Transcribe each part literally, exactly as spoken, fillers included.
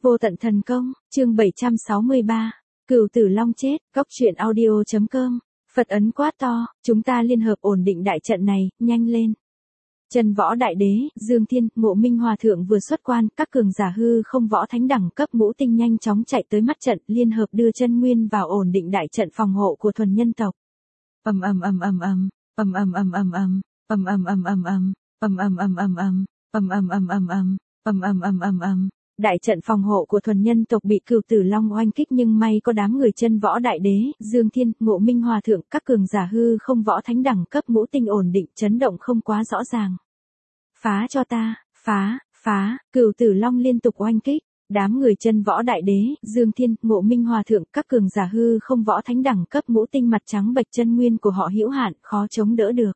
Vô tận thần công, chương bảy trăm sáu mươi ba, Cửu Tử Long chết, góc truyện audio.com, Phật ấn quá to, chúng ta liên hợp ổn định đại trận này, nhanh lên. Chân Võ Đại Đế, Dương Thiên, Ngộ Minh Hòa Thượng vừa xuất quan, các cường giả hư không võ thánh đẳng cấp ngũ tinh nhanh chóng chạy tới mắt trận, liên hợp đưa chân nguyên vào ổn định đại trận phòng hộ của thuần nhân tộc. Ầm ầm ầm ầm ầm, ầm ầm ầm ầm ầm, ầm ầm ầm ầm ầm, ầm ầm ầm ầm ầm, ầm ầm ầm ầm ầm, ầm ầm ầm ầm ầm. Đại trận phòng hộ của thuần nhân tộc bị Cửu Tử Long oanh kích nhưng may có đám người Chân Võ Đại Đế, Dương Thiên, Ngộ Minh Hòa Thượng, các cường giả hư không võ thánh đẳng cấp ngũ tinh ổn định, chấn động không quá rõ ràng. Phá cho ta, phá, phá, Cửu Tử Long liên tục oanh kích, đám người Chân Võ Đại Đế, Dương Thiên, Ngộ Minh Hòa Thượng, các cường giả hư không võ thánh đẳng cấp ngũ tinh mặt trắng bệch chân nguyên của họ hữu hạn, khó chống đỡ được.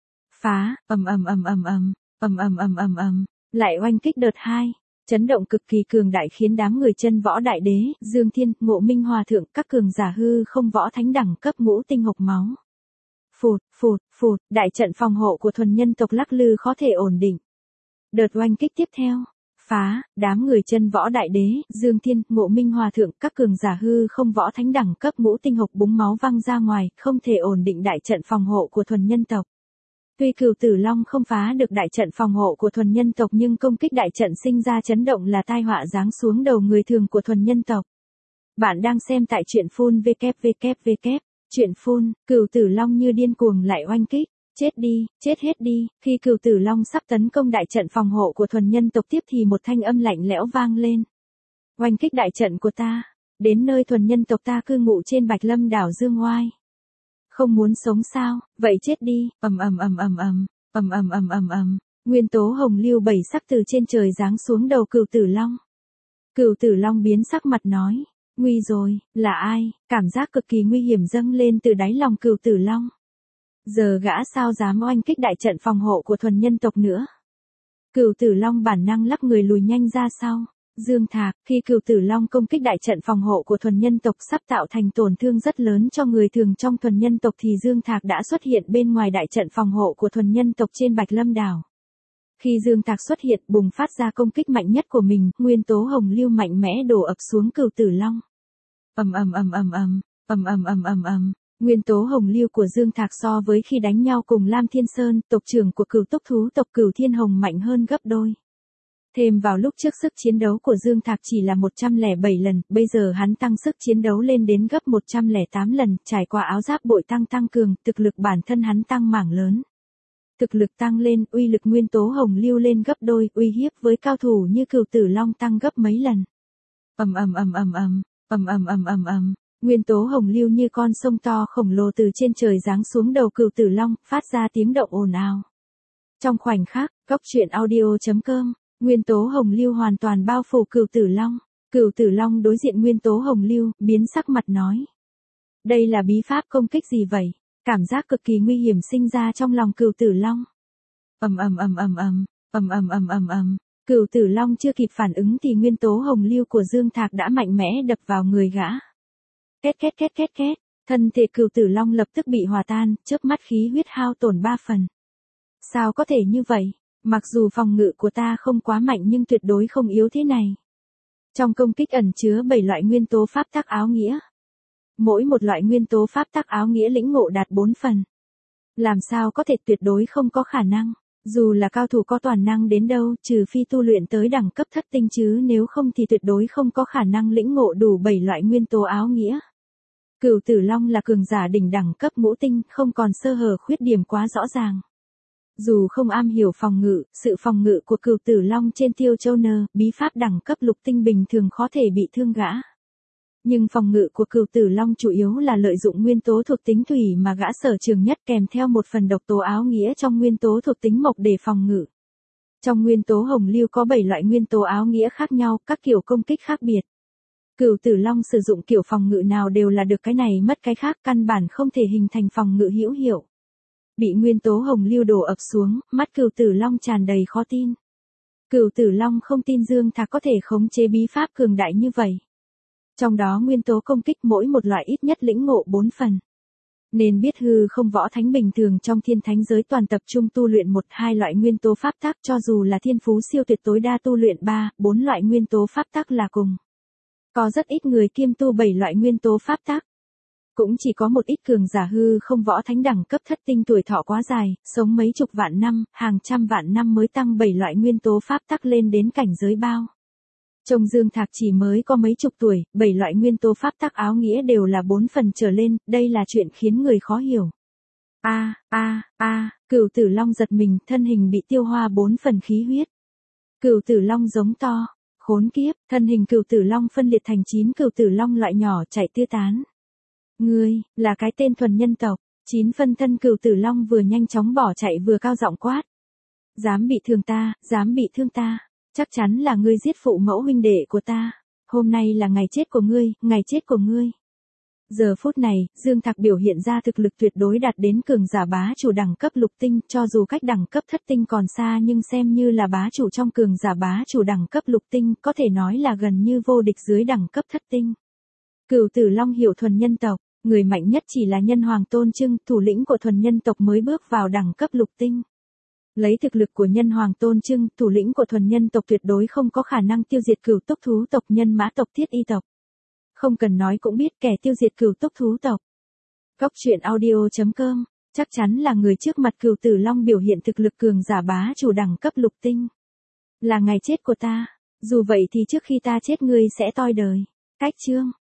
Phá, ầm ầm ầm ầm ầm, ầm ầm ầm ầm ầm, lại oanh kích đợt hai. Chấn động cực kỳ cường đại khiến đám người Chân Võ Đại Đế, Dương Thiên, Ngộ Minh Hòa Thượng, các cường giả hư không võ thánh đẳng cấp ngũ tinh hộc máu. Phụt, phụt, phụt, đại trận phòng hộ của thuần nhân tộc lắc lư khó thể ổn định. Đợt oanh kích tiếp theo, phá, đám người Chân Võ Đại Đế, Dương Thiên, Ngộ Minh Hòa Thượng, các cường giả hư không võ thánh đẳng cấp ngũ tinh hộc búng máu văng ra ngoài, không thể ổn định đại trận phòng hộ của thuần nhân tộc. Tuy Cửu Tử Long không phá được đại trận phòng hộ của thuần nhân tộc nhưng công kích đại trận sinh ra chấn động là tai họa giáng xuống đầu người thường của thuần nhân tộc. Bạn đang xem tại truyện phun vê kép vê kép vê kép, truyện phun, Cửu Tử Long như điên cuồng lại oanh kích, chết đi, chết hết đi, khi Cửu Tử Long sắp tấn công đại trận phòng hộ của thuần nhân tộc tiếp thì một thanh âm lạnh lẽo vang lên. Oanh kích đại trận của ta, đến nơi thuần nhân tộc ta cư ngụ trên Bạch Lâm đảo Dương Oai. Không muốn sống sao, vậy chết đi, ầm ầm ầm ầm ầm, ầm ầm ầm ầm ầm, nguyên tố hồng lưu bảy sắc từ trên trời giáng xuống đầu Cửu Tử Long. Cửu Tử Long biến sắc mặt nói, nguy rồi, là ai? Cảm giác cực kỳ nguy hiểm dâng lên từ đáy lòng Cửu Tử Long. Giờ gã sao dám oanh kích đại trận phòng hộ của thuần nhân tộc nữa? Cửu Tử Long bản năng lắc người lùi nhanh ra sau. Dương Thạc, khi Cửu Tử Long công kích đại trận phòng hộ của thuần nhân tộc sắp tạo thành tổn thương rất lớn cho người thường trong thuần nhân tộc thì Dương Thạc đã xuất hiện bên ngoài đại trận phòng hộ của thuần nhân tộc trên Bạch Lâm đảo. Khi Dương Thạc xuất hiện bùng phát ra công kích mạnh nhất của mình, nguyên tố hồng lưu mạnh mẽ đổ ập xuống Cửu Tử Long. Ầm ầm ầm ầm ầm, ầm ầm ầm ầm ầm. Nguyên tố hồng lưu của Dương Thạc so với khi đánh nhau cùng Lam Thiên Sơn, tộc trưởng của Cửu Túc thú tộc Cửu Thiên Hồng mạnh hơn gấp đôi. Thêm vào lúc trước sức chiến đấu của Dương Thạc chỉ là một trăm lẻ bảy lần, bây giờ hắn tăng sức chiến đấu lên đến gấp một trăm lẻ tám lần, trải qua áo giáp bội tăng tăng cường, thực lực bản thân hắn tăng mảng lớn. Thực lực tăng lên, uy lực nguyên tố hồng lưu lên gấp đôi, uy hiếp với cao thủ như Cửu Tử Long tăng gấp mấy lần. Ầm ầm ầm ầm ầm, ầm ầm ầm ầm ầm, nguyên tố hồng lưu như con sông to khổng lồ từ trên trời giáng xuống đầu Cửu Tử Long, phát ra tiếng động ồn ào. Trong khoảnh khắc, góc truyện audio.com, nguyên tố hồng lưu hoàn toàn bao phủ Cửu Tử Long. Cửu Tử Long đối diện nguyên tố hồng lưu, biến sắc mặt nói. Đây là bí pháp công kích gì vậy? Cảm giác cực kỳ nguy hiểm sinh ra trong lòng Cửu Tử Long. Ầm ầm ầm ầm ầm, ầm ầm ầm ầm ầm. Cửu Tử Long chưa kịp phản ứng thì nguyên tố hồng lưu của Dương Thạc đã mạnh mẽ đập vào người gã. Két két két két két, thân thể Cửu Tử Long lập tức bị hòa tan, chớp mắt khí huyết hao tổn ba phần. Sao có thể như vậy? Mặc dù phòng ngự của ta không quá mạnh nhưng tuyệt đối không yếu thế này. Trong công kích ẩn chứa bảy loại nguyên tố pháp tắc áo nghĩa. Mỗi một loại nguyên tố pháp tắc áo nghĩa lĩnh ngộ đạt bốn phần. Làm sao có thể tuyệt đối không có khả năng, dù là cao thủ có toàn năng đến đâu trừ phi tu luyện tới đẳng cấp thất tinh chứ nếu không thì tuyệt đối không có khả năng lĩnh ngộ đủ bảy loại nguyên tố áo nghĩa. Cửu Tử Long là cường giả đỉnh đẳng cấp ngũ tinh, không còn sơ hở khuyết điểm quá rõ ràng. Dù không am hiểu phòng ngự, sự phòng ngự của Cửu Tử Long trên Tiêu Châu Nơ, bí pháp đẳng cấp lục tinh bình thường khó thể bị thương gã. Nhưng phòng ngự của Cửu Tử Long chủ yếu là lợi dụng nguyên tố thuộc tính thủy mà gã sở trường nhất kèm theo một phần độc tố áo nghĩa trong nguyên tố thuộc tính mộc để phòng ngự. Trong nguyên tố hồng lưu có bảy loại nguyên tố áo nghĩa khác nhau, các kiểu công kích khác biệt. Cửu Tử Long sử dụng kiểu phòng ngự nào đều là được cái này mất cái khác, căn bản không thể hình thành phòng ngự hữu hiệu. Bị nguyên tố hồng lưu đổ ập xuống, mắt Cửu Tử Long tràn đầy khó tin. Cửu Tử Long không tin Dương Thạc có thể khống chế bí pháp cường đại như vậy. Trong đó nguyên tố công kích mỗi một loại ít nhất lĩnh ngộ bốn phần. Nên biết hư không võ thánh bình thường trong thiên thánh giới toàn tập trung tu luyện một hai loại nguyên tố pháp tắc, cho dù là thiên phú siêu tuyệt tối đa tu luyện ba, bốn loại nguyên tố pháp tắc là cùng. Có rất ít người kiêm tu bảy loại nguyên tố pháp tắc. Cũng chỉ có một ít cường giả hư không võ thánh đẳng cấp thất tinh tuổi thọ quá dài, sống mấy chục vạn năm, hàng trăm vạn năm mới tăng bảy loại nguyên tố pháp tắc lên đến cảnh giới bao. Trong Dương Thạc chỉ mới có mấy chục tuổi, bảy loại nguyên tố pháp tắc áo nghĩa đều là bốn phần trở lên, đây là chuyện khiến người khó hiểu. A a a, Cửu Tử Long giật mình, thân hình bị tiêu hoa bốn phần khí huyết. Cửu Tử Long giống to, khốn kiếp, thân hình Cửu Tử Long phân liệt thành chín Cửu Tử Long loại nhỏ chạy tứ tán. Ngươi, là cái tên thuần nhân tộc, chín phân thân Cửu Tử Long vừa nhanh chóng bỏ chạy vừa cao giọng quát. Dám bị thương ta, dám bị thương ta, chắc chắn là ngươi giết phụ mẫu huynh đệ của ta, hôm nay là ngày chết của ngươi, ngày chết của ngươi. Giờ phút này, Dương Thạc biểu hiện ra thực lực tuyệt đối đạt đến cường giả bá chủ đẳng cấp lục tinh, cho dù cách đẳng cấp thất tinh còn xa nhưng xem như là bá chủ trong cường giả bá chủ đẳng cấp lục tinh, có thể nói là gần như vô địch dưới đẳng cấp thất tinh. Cửu Tử Long hiểu thuần nhân tộc, người mạnh nhất chỉ là Nhân Hoàng Tôn Trưng, thủ lĩnh của thuần nhân tộc mới bước vào đẳng cấp lục tinh. Lấy thực lực của Nhân Hoàng Tôn Trưng, thủ lĩnh của thuần nhân tộc tuyệt đối không có khả năng tiêu diệt cửu túc thú tộc nhân mã tộc thiết y tộc. Không cần nói cũng biết kẻ tiêu diệt cửu túc thú tộc. Góc truyện audio chấm com, chắc chắn là người trước mặt Cửu Tử Long biểu hiện thực lực cường giả bá chủ đẳng cấp lục tinh. Là ngày chết của ta, dù vậy thì trước khi ta chết ngươi sẽ toi đời. Cách chương